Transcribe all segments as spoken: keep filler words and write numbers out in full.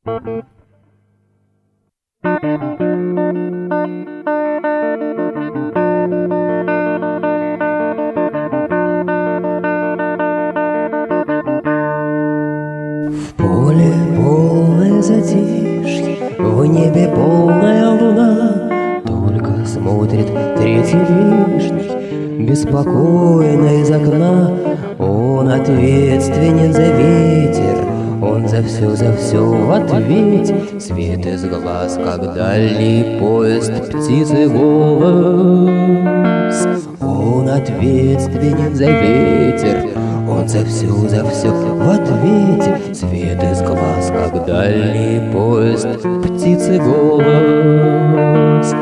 В поле полное затишье, в небе полная луна, только смотрит третий лишний, беспокойно из окна. Он ответственен за ветер, он за все, за все в ответе. Свет из глаз, как дальний поезд, птицы голос. Он ответственен за ветер, он за все, за все в ответе. Свет из глаз, как дальний поезд, птицы голос.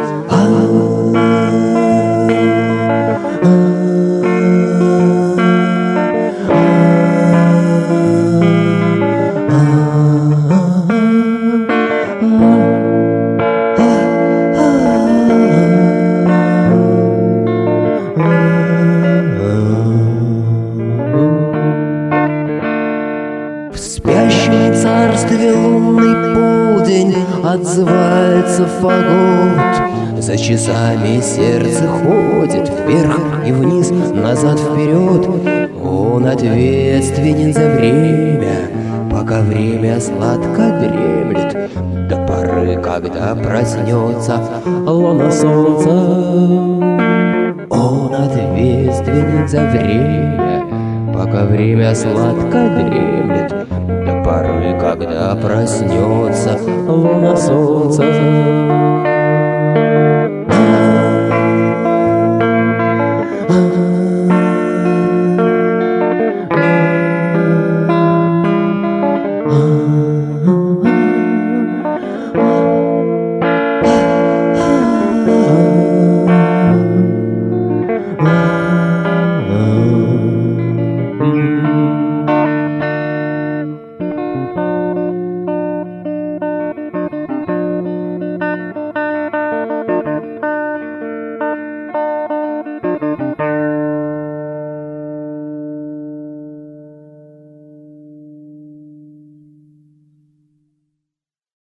В спящем царстве лунный полдень отзывается фагот. За часами сердце ходит вверх и вниз, назад, вперед. Он ответственен за время, пока время сладко дремлет, до поры, когда проснется луна солнца. Он ответственен за время, пока время сладко дремлет, до поры, когда проснется луна солнца.